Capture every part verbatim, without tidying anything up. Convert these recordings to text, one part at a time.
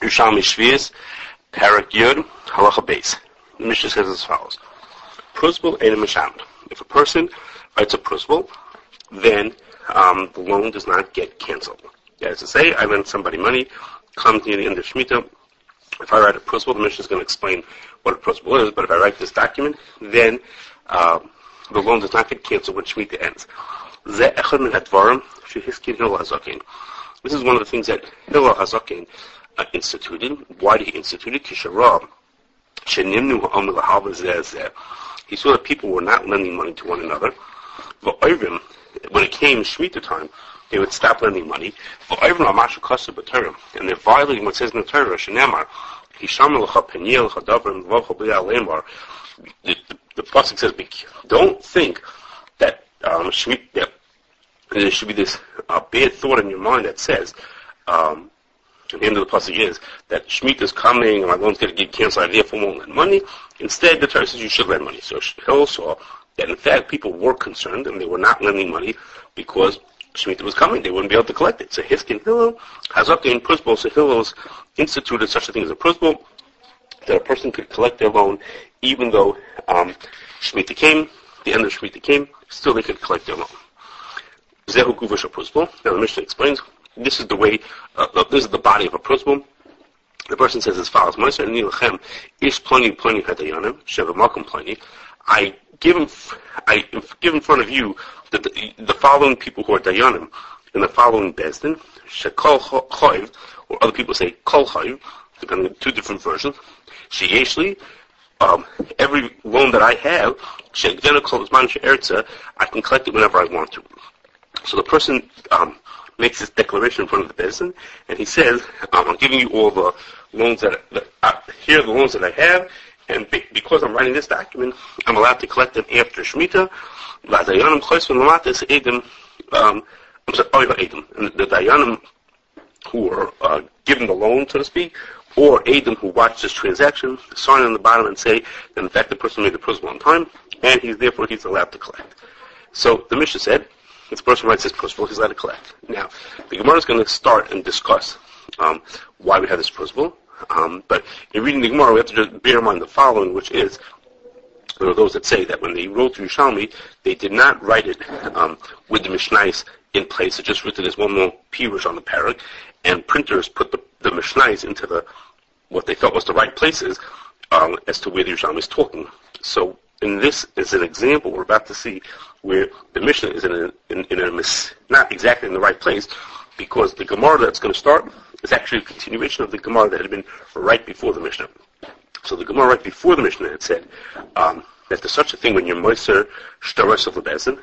Yerushalmi Shvius, Parak Yud, Halacha Beis. The Mishnah says as follows: Prusbul Ein Mishamd. If a person writes a prusbul, then um, the loan does not get canceled. That is to say, I lend somebody money, comes near the end of Shemitah. If I write a prusbul, the Mishnah is going to explain what a prusbul is, but if I write this document, then uh, the loan does not get canceled when Shemitah ends. This is one of the things that Hillel HaZaken uh, instituted. Why did he institute it? He saw that people were not lending money to one another. When it came Shemitah time, they would stop lending money. And they're violating what says in the Torah, Shenamar, the, the, the pasuk says, don't think that um, Shemitah, there should be this uh, bad thought in your mind that says, um, the end of the pasuk is that Shemitah is coming and my loan's going to get canceled, I therefore won't lend money. Instead, the Torah says you should lend money. So Hillel saw that in fact people were concerned and they were not lending money because Shemitah was coming. They wouldn't be able to collect it. So Hiskin Hillel has obtained prusbul. So Hillel's instituted such a thing as a prusbul, that a person could collect their loan even though um, Shemitah came, the end of Shemitah came, still they could collect their loan. Zehu Guvash Prusbul. Now the Mishnah explains, this is the way, uh, this is the body of a prusbul. The person says as follows: Moshe Nilchem Ish Ploni Ploni Hadayanim Sheva Malkum Ploni. I give him, I give in front of you the, the, the following people who are Dayanim in the following Bezdin, Shekol Choiv, or other people say Kol Choiv, depending on two different versions. Sheyeshli, um, every loan that I have, Shegdena Kol Zman She'ertza, I can collect it whenever I want to. So the person um, makes this declaration in front of the Bezdin, and he says, um, I'm giving you all the loans that, that uh, here are the loans that I have, and be, because I'm writing this document, I'm allowed to collect them after Shemitah. Um, I'm sorry, and the Dayanim who are uh, given the loan, so to speak, or Adam who watch this transaction, sign on the bottom and say that in fact the person made the prusbul on time, and he's therefore he's allowed to collect. So the Mishnah said, if the person writes this prusbul, he's allowed to collect. Now, the Gemara is going to start and discuss um, why we have this prusbul. Um, but in reading the Gemara, we have to just bear in mind the following, which is, there are those that say that when they wrote Yerushalmi, they did not write it um, with the Mishnais in place. It just written as one more pirush on the parak, and printers put the, the Mishnais into the what they thought was the right places um, as to where the Yerushalmi is talking. So, in this is an example we're about to see where the Mishnah is in a, in, in a mis, not exactly in the right place, because the Gemara that's going to start is actually a continuation of the Gemara that had been right before the Mishnah. So the Gemara right before the Mishnah had said um, that there's such a thing when you're moiser shtaros of the bezin.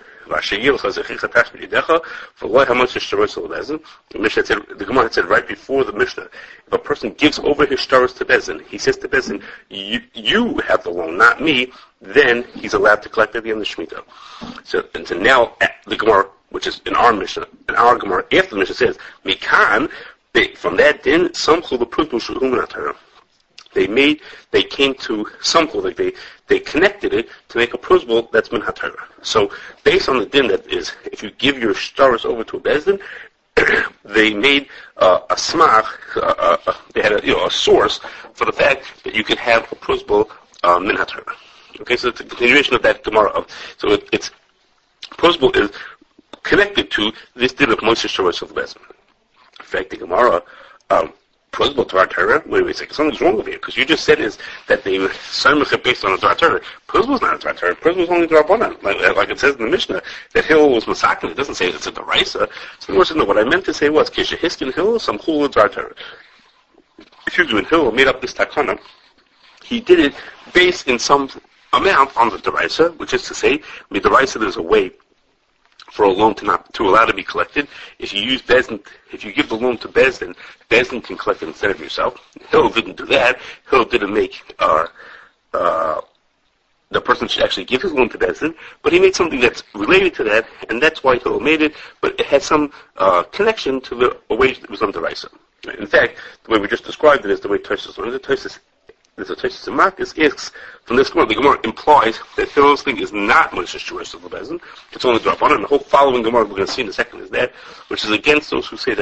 The Mishnah had said, the Gemara had said right before the Mishnah, if a person gives over his shtaros to bezin, he says to bezin, you, you have the loan, not me, then he's allowed to collect at the end of Shemitah. So, and so now the Gemara, which is in our Mishnah, in our Gemara after the Mishnah says, Mikan, from that din, samchul the prusbul shu'um Torah. They made, they came to samchul, like they, they connected it to make a prusbul that's min haTorah. So, based on the din that is, if you give your shtaros over to a bezdin, they made uh, a smach, uh, uh, they had a, you know, a source for the fact that you could have a prusbul uh, min haTorah. Okay, so it's a continuation of that Gemara. Of, so it, it's prusbul is connected to this din of Moshe shtaros of the bezdin. In fact, the Gemara, um, prusbul to our Torah, wait, wait a second, something's wrong with you, because you just said is that they were based on a Torah. Prusbul is not a Torah. Prusbul is only the Rabbanan. Like, like it says in the Mishnah, that Hillel was Masakin. It doesn't say it's a Deraisa. So the Lord said, no, what I meant to say was, Kisha Hiskin Hillel, some Chul Torah. Excuse me, when Hillel made up this Takana, he did it based in some amount on the Deraisa, which is to say, with Deraisa there's a way for a loan to not to allow to be collected. If you use Bezdin, if you give the loan to Bezdin, Bezdin can collect it instead of yourself. Hillel didn't do that. Hillel didn't make uh, uh, the person should actually give his loan to Bezdin, but he made something that's related to that, and that's why Hillel made it. But it had some uh, connection to the a way that was on the Raisa. In fact, the way we just described it is the way Tosfos learns it. Tosfos There's a Tosfos in Marcus asks from this Gemara. The Gemara implies that Hillel's thing is not Moshe shtaros of the bezin. It's only drop on, and the whole following Gemara we're going to see in a second is that, which is against those who say that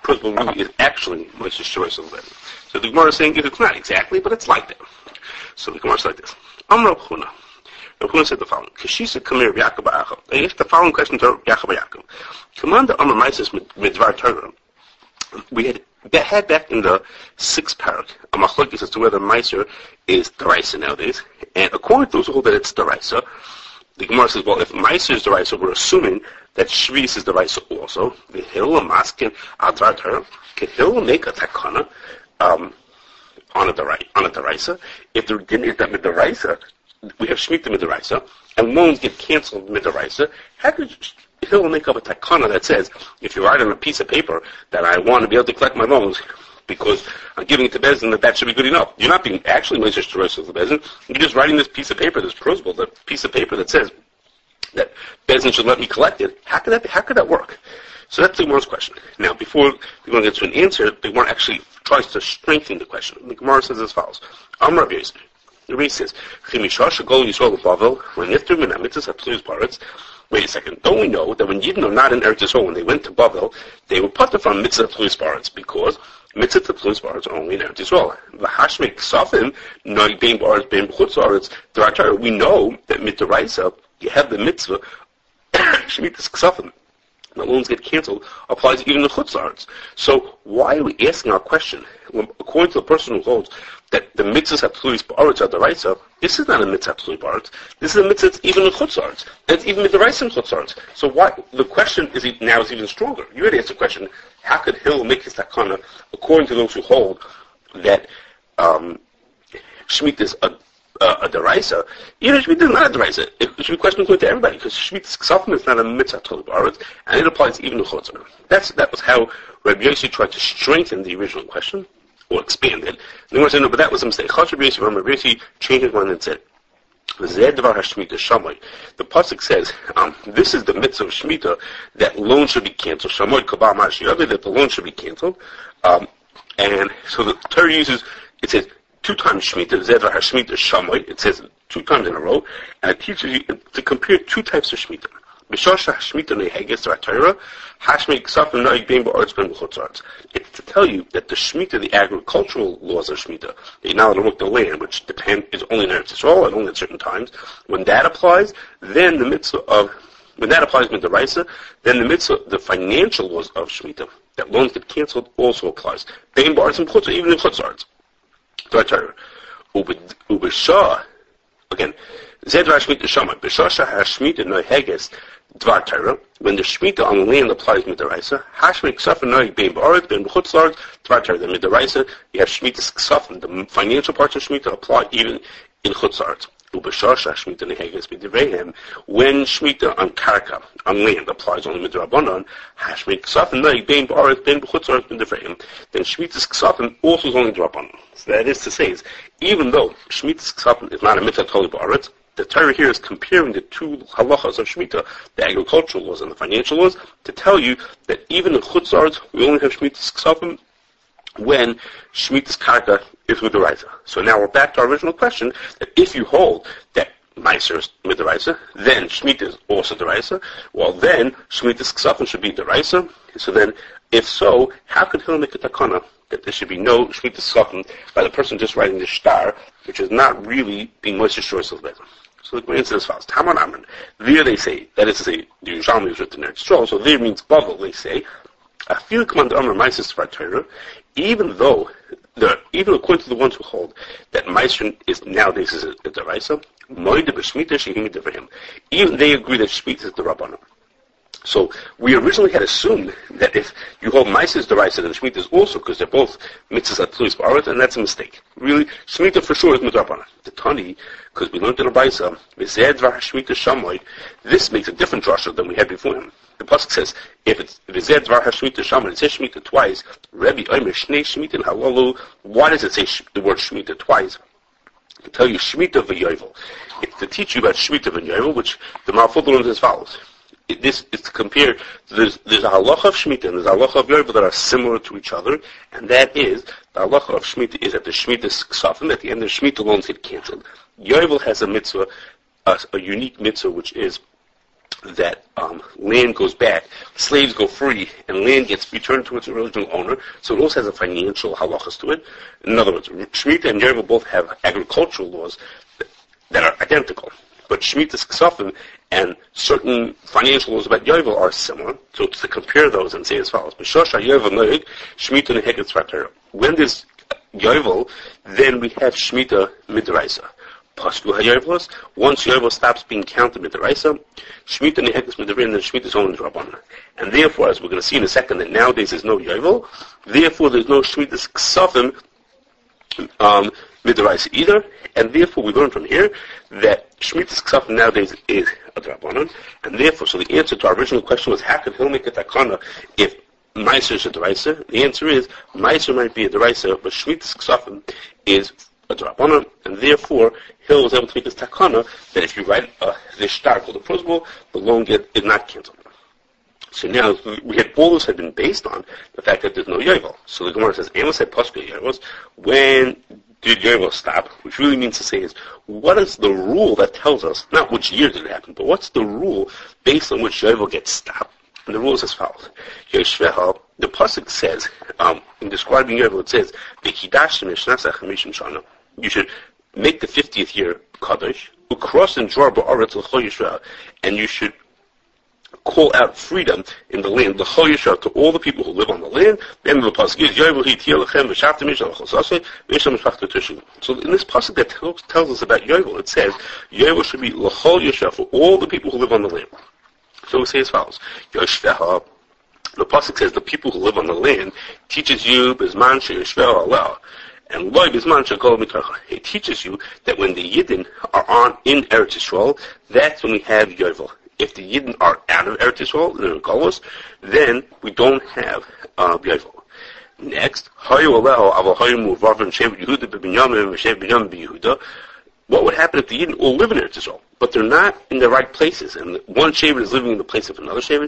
principle really is actually Moshe's choice of letter. So the Gemara is saying it's not exactly, but it's like that. So the Gemara is like this. Amr Huna. Rav Huna said the following. Kashisa Kamir Yaakov Ba'achav. I asked the following question to Yaakov Yaakov. Commander Amr Maisis Midvar Torah. We had had back in the sixth parak a machlokes as to whether Meiser is Deraisa nowadays. And according to those who hold that it's Deraisa, the Gemara says, well, if Meiser is Deraisa, we're assuming that Shvis is Deraisa also. The Hillel Maskin Advar Torah. Can Hillel make a takana um, on a Deraisa? On a Deraisa? If there is that Midaraisa, we have Shemitah Midaraisa, and loans get canceled Midaraisa, how could Hillel make up a takana that says, if you write on a piece of paper that I want to be able to collect my loans because I'm giving it to Bezin, that that should be good enough? You're not being actually Moshe Torah of the Bezin. You're just writing this piece of paper, this prosbol, the piece of paper that says that Bezin should let me collect it. How could that be, how could that work? So that's the Gemara's question. Now, before the Gemara gets to an answer, the Gemara actually tries to strengthen the question. The Gemara says as follows. Amar Rabbi Yosef. The Rabbi says, wait a second, don't we know that when Yidden are not in Eretz Yisrael, when they went to Bavel, they were put from Mitzvah Tluis Baretz, because Mitzvah Tluis Baretz are only in Eretz Yisrael. V'hashmek Ksafim, Noig Bein Baretz, Bein B'chutz Baretz. We know that Mitzvah, you have the Mitzvah, Shemitah's Ksafim, the loans get canceled, applies even to Chutz Baretz. So why are we asking our question? Well, according to the person who holds that the mitzvahs Hatluis Ba'aretz are Deraisa, this is not a mitzvah Hatluis Ba'aretz. This is a mitzvah that's even in Chutz Baretz. It's even Deraisa in Chutz Baretz. So why, the question is now is even stronger. You already asked the question, how could Hillel make his takana according to those who hold that um, Shemitah is a, a, a Deraisa? Even if Shemitah is not a Deraisa, it should be a question according to everybody, because Shemitah's Ksafim is not a mitzvah Hatluis Ba'aretz, and it applies even to Chutz Baretz. That's That was how Rabbi Yossi tried to strengthen the original question, or expand it. And the Gemara said, no, but that was a mistake. Rabbi Yossi changed his mind and said, the pasuk says, um, this is the mitzvah of Shemitah, that loan should be canceled. Shamoy kabal ma'ashiyavi, that the loan should be canceled. Um, and so the Torah uses, it says two times Shemitah, Zedvar HaShemitah Shamoy, it says two times in a row, and it teaches you to compare two types of Shemitah. It's to tell you that the Shemitah, the agricultural laws of Shemitah, you're not allowed to work the land, which depend is only in Eretz Yisrael and only at certain times. When that applies, then the mitzvah of when that applies to Deraisa, then the mitzvah, the financial laws of Shemitah, that loans get canceled, also applies. Bein bars and chutz, even in chutz arts. Ubeshah, again, Zedvar Shemitah Shammai, Beshasha HaShemitah Noheges Dvar Torah, when the Shemitah on the land applies Midaraisa, Hashmik Ksafim Noeg Bein Ba'aretz, Bein B'chutz La'aretz, Dvar Torah. The Midaraisa, you have Shemitah's Ksafim, the financial parts of Shemitah apply even in Chutz La'aretz. Ubeshasha HaShemitah Noheges B'divreihem, when Shemitah on Karka, on land, applies only Midrabanan, Hashmik Ksafim Noeg Bein Ba'aretz, Bein B'chutz La'aretz B'divreihem, then Shemitah's Ksafim also is only Drabanan. So that is to say, is, even though Shemitah's Ksafim is not a mitzvah totally Ba'aretz, the Torah here is comparing the two halachas of Shemitah, the agricultural laws and the financial laws, to tell you that even in Chutz La'aretz, we only have Shemitah's Ksafim when Shemitah's Karka is Midaraisa. So now we're back to our original question, that if you hold that Meiser is Midaraisa, then Shemitah is also Deraisa, well then Shemitah's Ksafim should be Deraisa. So then, if so, how could Hillel make a takana that there should be no Shemitah's Ksafim by the person just writing the star, which is not really being Moshe's choice of Bezin? So the answer is fast. Taman Amran. There they say, that is to say, the Yerushalmi is written there. So there means Bavel, they say, I feel command Amran Meiser for Torah, even though, the, even according to the ones who hold that Meiser is nowadays is a, a Deraisa, Moide B'Shmitah Shehimi Devrahim. Even they agree that Shemitah is the Rabbanah. So we originally had assumed that if you hold Meiser Deraisa, then Shemitah is also, because they're both mitzvahs Hatluis Ba'aretz, and that's a mistake. Really, Shemitah for sure is Midrabanan. The Tani, because we learned in the Baisa, V'zedvar HaShemitah Shamoy, this makes a different drasha than we had before him. The pasuk says, if it's V'zedvar HaShemitah Shamoy, it says Shemitah twice. Rebbe Omer Shnei Shemitah Halalu. Why does it say the word Shemitah twice? To tell you Shemitah v'Yovel. It's to teach you about Shemitah v'Yovel, which the Malfud learns as follows. It, this is to compare, there's, there's a halacha of Shemitah and there's a halacha of Yovel that are similar to each other, and that is, the halacha of Shemitah is that the Shemitah is Ksafim, at the end the Shemitah loans get cancelled. Yovel has a mitzvah, a, a unique mitzvah, which is that um, land goes back, slaves go free, and land gets returned to its original owner. So it also has a financial halachas to it. In other words, Shemitah and Yovel both have agricultural laws that, that are identical. But Shemitah's Ksafim and certain financial laws about Yovel are similar. So to compare those and say as follows: B'shosha Yovel noig, Shemitah neheged tzvater. When there's Yovel, then we have Shemitah midraisa. Pasku haYovelos. Once Yovel stops being counted midraisa, Shemitah neheged midrain, and Shemitah is only drabanan. And therefore, as we're going to see in a second, that nowadays there's no Yovel. Therefore, there's no Shemitah's Ksafim um, midraisa either. And therefore, we learn from here that Shemitah's Ksafim nowadays is a drabanan. And therefore, so the answer to our original question was, how could he make a takana if Meiser is a deraisa? The answer is, Meiser might be a deraisa, but Shemitah's Ksafim is a drabanan, and therefore Hill was able to make this takana that if you write uh, this star called a prosbol, the loan get is not canceled. So now we had all this had been based on the fact that there's no Yovel. So the Gemara says, Amos said Pasku Yovelos. When did Yovel stop? Which really means to say is, what is the rule that tells us, not which year did it happen, but what's the rule based on which Yovel gets stopped? And the rule is as follows. Yoshveha, the pasuk says, um, in describing Yovel, it says, you should make the fiftieth year Kadosh, ukros and Jor ba'aretz l'chol Yisrael, and you should call out freedom in the land, l'chol Yisrael, to all the people who live on the land. The end of the pasuk is, Yovel hitiyah lechem v'shavtem ish al chosasei v'yisham mishpachto tishu. So in this pasuk that tells, tells us about Yovel, it says, Yovel should be l'chol Yisrael, for all the people who live on the land. So we say as follows: Yoshveha, the pasuk says the people who live on the land teaches you bizman sheyoshveha Allah, and loy bizman shekol mitracha. It teaches you that when the Yidden are on in Eretz Yisrael, that's when we have Yovel. If the Yidden are out of Eretz Yisrael, they're in Golos, then we don't have uh, Yovel. Next, Hayu Aleho Aval Hayu Muvarvan Shev Yehuda B'Binyamin V'Shev Binyamin B'Yehuda. What would happen if the Yidden all live in Eretz Yisrael, but they're not in the right places, and one Shevet is living in the place of another Shevet?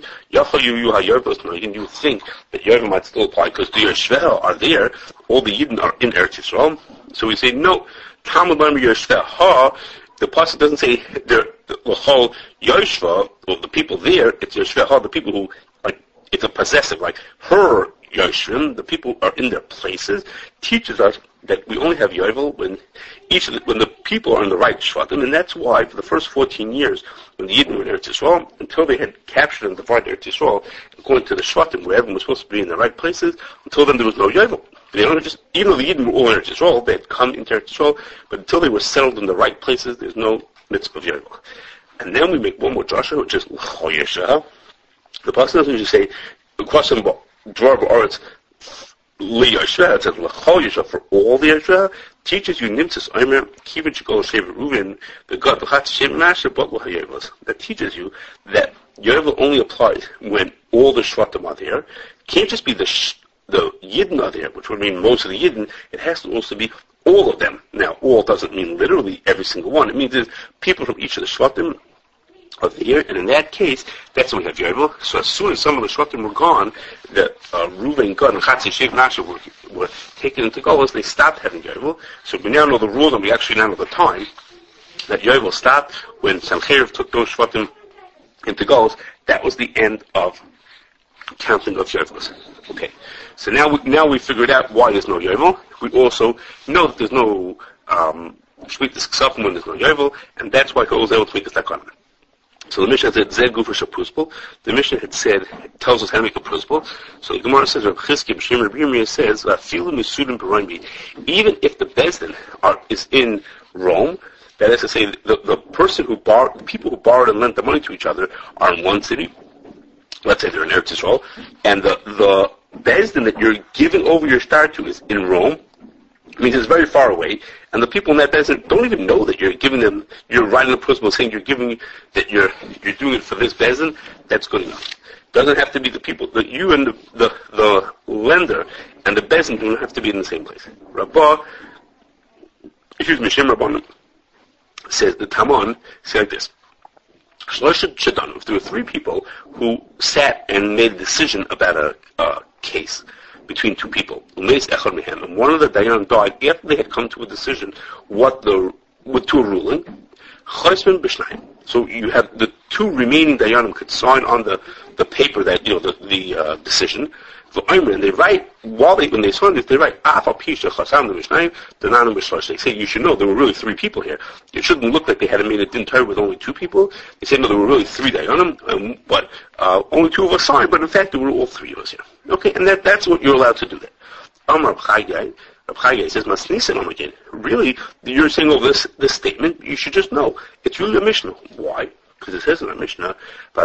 You would think that Yovel might still apply, because the Yoshveha are there, all the Yidden are in Eretz Yisrael. So we say, no, Talmud Lamar Yoshveha, the pasuk doesn't say they're the whole Yoshva, or the people there, it's Yoshveha, the people who, like, it's a possessive, like, her Yoshvim, the people are in their places, teaches us that we only have Yovel when each of the, when the people are in the right Shvatim, and that's why for the first fourteen years, when the Yidden were in Eretz Yisrael, until they had captured and divided Eretz Yisrael, according to the Shvatim, where everyone was supposed to be in the right places, until then there was no Yovel. They only just, even though the Yidden were all in Eretz Yisrael, they had come into Eretz Yisrael, but until they were settled in the right places, there's no mitzvah of Yovel. And then we make one more drasha, which is L'chol Yisrael. The pasuk doesn't just say, Kwasim Dvar Ba'aretz, L'Yashveh, it says L'chol Yisrael, for all the Yisrael, teaches you Nimtzis Omer, Kivin Shekol Shevet Reuven, the God L'chatz Shevet Masher, but L'Hayovelos. That teaches you that Yovel only applies when all the Shvatim are there. It can't just be the sh- the Yidden are there, which would mean most of the Yidden. It has to also be all of them. Now, all doesn't mean literally every single one. It means there's people from each of the Shvatim of the year, and in that case, that's when we have Yovel. So as soon as some of the Shvatim were gone, the uh, Reuven, Gad, and Chatzi, Shev, Nasher were, were taken into Golos, they stopped having Yovel. So we now know the rules, and we actually now know the time that Yovel stopped when Sancheiriv took those Shvatim into Golos. That was the end of counting of Yovelos. Okay, so now we, now we figured out why there's no Yovel. We also know that there's no um, Shemitah's Ksafim when there's no Yovel, and that's why he was able to make this takana. So the Mishnah said, Zeh Gufa Shapruspal. The Mishnah had said, it tells us how to make a Pruspal. So the Gemara says, Rav Chizkiya B'Shem Rabbi Yirmiyah says, Filu Misudim B'Roimbi. Even if the Bezdin are, is in Rome, that is to say, the, the person who borrowed, the people who borrowed and lent the money to each other are in one city. Let's say they're in Eretz Yisrael, and the, the Bezdin that you're giving over your star to is in Rome. It means it's very far away, and the people in that Bezdin don't even know that you're giving them, you're writing a principle saying you're giving, that you're you're doing it for this Bezdin. That's good enough. Doesn't have to be the people, that you and the, the, the lender and the Bezdin don't have to be in the same place. Rabbah, excuse me, Shem Rabbanan says, the Taman says like this. If there were three people who sat and made a decision about a, a case between two people, and one of the dayan died after they had come to a decision, what the with to a ruling, So you have the two remaining dayanim could sign on the, the paper that, you know, the, the uh, decision. And they write, while they, when they sign this, they write, they say, you should know there were really three people here. It shouldn't look like they had made a din Torah with only two people. They say, no, there were really three dayanim, um, but uh, only two of us signed, but in fact there were all three of us here. Okay, and that, that's what you're allowed to do there. Amar Reb Chagai, Reb Chagai says, Masnisin again. Really, you're saying, oh, this, this statement, you should just know. It's really a Mishnah. Why? Because it says in our Mishnah,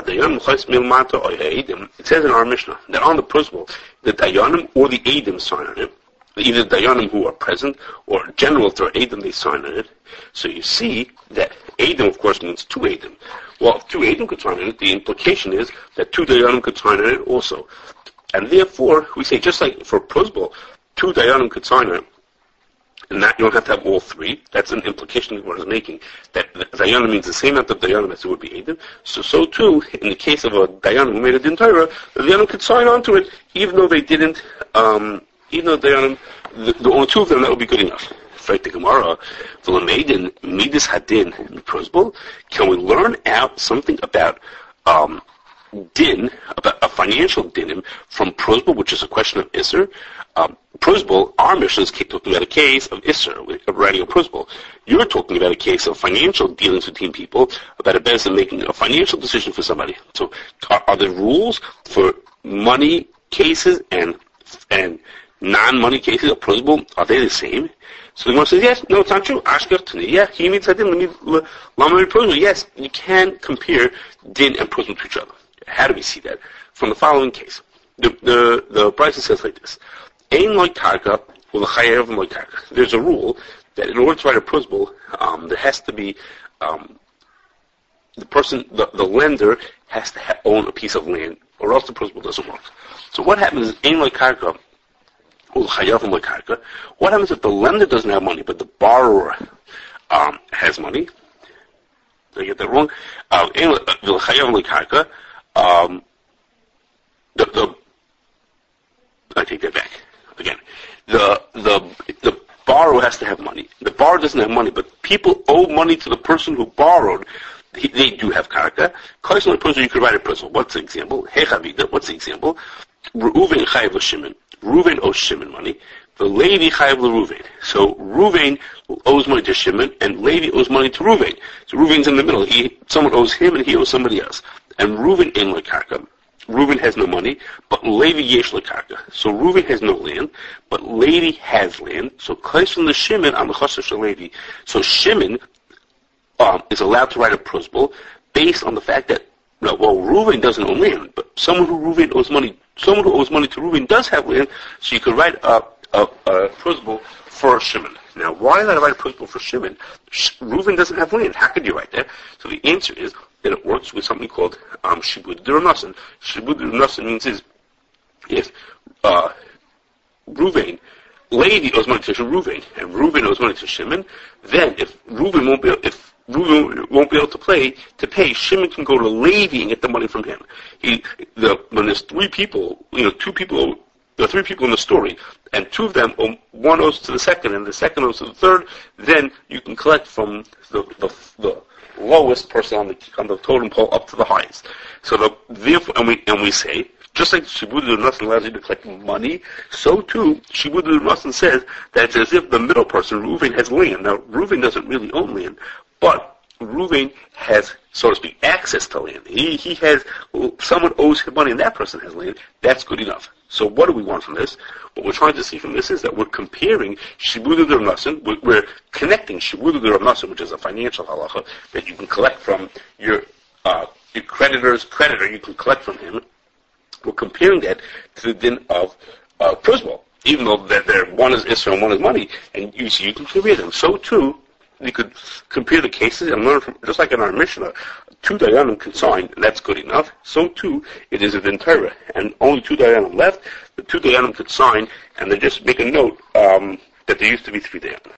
it says in our Mishnah that on the principle, the dayanim or the Eidim sign on it, either the dayanim who are present or in general if there are Eidim, they sign on it. So you see that Eidim, of course, means two Eidim. Well, if two Eidim could sign on it, the implication is that two dayanim could sign on it also. And therefore, we say, just like for principle, two dayanim could sign on it, and that you don't have to have all three. That's an implication that what is making. That dayanim means the same amount of dayanim as it would be Eidim. So, so too, in the case of a dayanim who made a din Torah, the dayanim could sign on to it, even though they didn't, um, even though dayanim, the, the only two of them, that would be good enough. Right, the Gemara, the Maiden, Midas Hadin, Prosbol, can we learn out something about, um, din, about a financial din from Prosbol, which is a question of Isser? Um, Prosbol, our mission is talking about a case of Isser, of writing a Prosbol. You're talking about a case of financial dealings between people, about a business making a financial decision for somebody. So, are, are there rules for money cases and and non-money cases of Prosbol? Are they the same? So the Gemara says, yes, no, it's not true. Ashkar Tani, yeah, he means I didn't. Lama Prosbol. Yes, you can compare din and Prosbol to each other. How do we see that? From the following case. The the the Brisa says like this. Ein loy karka, well, chayev loy karka. There's a rule that in order to write a prosbol, um, there has to be um, the person, the, the lender has to ha- own a piece of land, or else the prosbol doesn't work. So what happens is ein loy karka, well, chayev loy karka. What happens if the lender doesn't have money, but the borrower um, has money? Did I get that wrong? Um, ein chayev loy karka. Um, the, the I take that back. Again, the the the borrower has to have money. The borrower doesn't have money, but people owe money to the person who borrowed. He, they do have karka. Kaiser person, you could write a person. What's the example? Hechavida. What's the example? Reuven chayav l'Shimon. Reuven owes Shimon money. The Levi chayav l'Reuven. So Reuven owes money to Shimon, and Levi owes money to Reuven. So Reuven's in the middle. He someone owes him, and he owes somebody else. And Reuven in la karka. Reuven has no money, but Levi yesh lekarka. So Reuven has no land, but Levi has land. So Kais from the Shimon on the Chassav Shel Levi. So Shimon um, is allowed to write a prosbol based on the fact that, well, Reuven doesn't own land, but someone who Reuven owes money, someone who owes money to Reuven does have land, so you could write a, a, a prosbol for Shimon. Now, why did I write a prosbol for Shimon? Reuven doesn't have land. How could you write that? So the answer is that it works with something called um, Shibud D'Ranasan. Shibud D'Ranasan means is if uh, Reuven, Levi owes money to Reuven, and Reuven owes money to Shimon, then if Reuven won't be if Reuven won't be able to play to pay, Shimon can go to Levi and get the money from him. He the when there's three people, you know, two people. There are three people in the story, and two of them, one owes to the second, and the second owes to the third. Then you can collect from the the, the lowest person on the on the totem pole up to the highest. So the therefore, and we and we say, just like Shibud D'Ranasan allows you to collect money, so too Shibud D'Ranasan says that it's as if the middle person, Reuven, has land. Now Reuven doesn't really own land, but Reuven has, so to speak, access to land. He he has someone owes him money, and that person has land. That's good enough. So what do we want from this? What we're trying to see from this is that we're comparing Shibud D'Ranasan, we're, we're connecting Shibud D'Ranasan, which is a financial halacha that you can collect from your uh, your creditor's creditor, you can collect from him. We're comparing that to the din of uh, prosbol, even though that there one is Isra and one is money, and you see you can compare them. So too, you could compare the cases and learn from, just like in our Mishnah, two dayanim can sign, and that's good enough. So too, it is a din Torah, and only two dayanim left. The two dayanim could sign, and they just make a note um, that there used to be three dayanim.